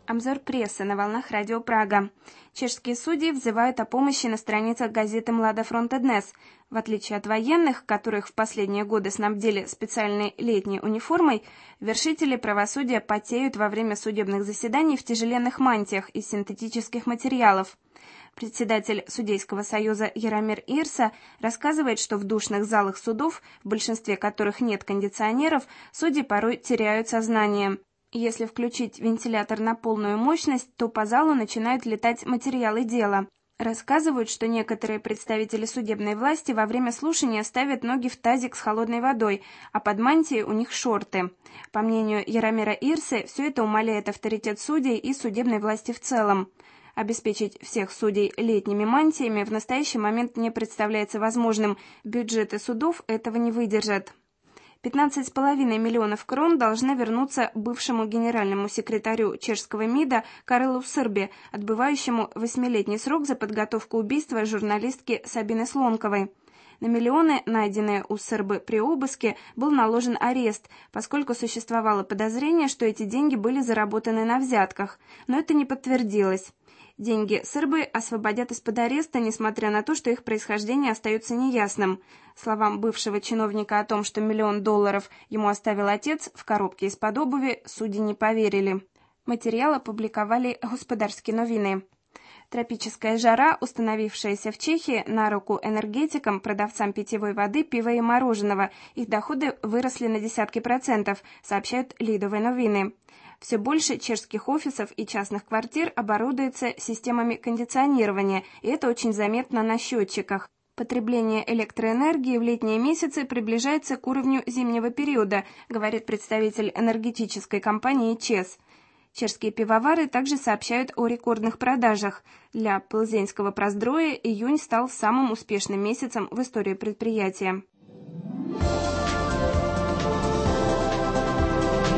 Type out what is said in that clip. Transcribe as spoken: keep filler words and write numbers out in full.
Обзор прессы на волнах Радио Прага. Чешские судьи взывают о помощи на страницах газеты «Млада Фронта Днес». В отличие от военных, которых в последние годы снабдили специальной летней униформой, вершители правосудия потеют во время судебных заседаний в тяжеленных мантиях из синтетических материалов. Председатель Судейского союза Яромир Ирса рассказывает, что в душных залах судов, в большинстве которых нет кондиционеров, судьи порой теряют сознание. Если включить вентилятор на полную мощность, то по залу начинают летать материалы дела. Рассказывают, что некоторые представители судебной власти во время слушания ставят ноги в тазик с холодной водой, а под мантией у них шорты. По мнению Яромира Ирсы, все это умаляет авторитет судей и судебной власти в целом. Обеспечить всех судей летними мантиями в настоящий момент не представляется возможным, бюджеты судов этого не выдержат. пятнадцать с половиной миллионов крон должны вернуться бывшему генеральному секретарю чешского МИДа Карелу Сырбе, отбывающему восьмилетний срок за подготовку убийства журналистки Сабины Слонковой. На миллионы, найденные у Сырбы при обыске, был наложен арест, поскольку существовало подозрение, что эти деньги были заработаны на взятках, но это не подтвердилось. Деньги Сырбы освободят из-под ареста, несмотря на то, что их происхождение остается неясным. Словам бывшего чиновника о том, что миллион долларов ему оставил отец в коробке из-под обуви, судьи не поверили. Материал опубликовали «Господарские новины». Тропическая жара, установившаяся в Чехии, на руку энергетикам, продавцам питьевой воды, пива и мороженого. Их доходы выросли на десятки процентов, сообщают «Лидовые новины». Все больше чешских офисов и частных квартир оборудуются системами кондиционирования, и это очень заметно на счетчиках. Потребление электроэнергии в летние месяцы приближается к уровню зимнего периода, говорит представитель энергетической компании ЧЕС. Чешские пивовары также сообщают о рекордных продажах. Для Плзенского проздроя июнь стал самым успешным месяцем в истории предприятия.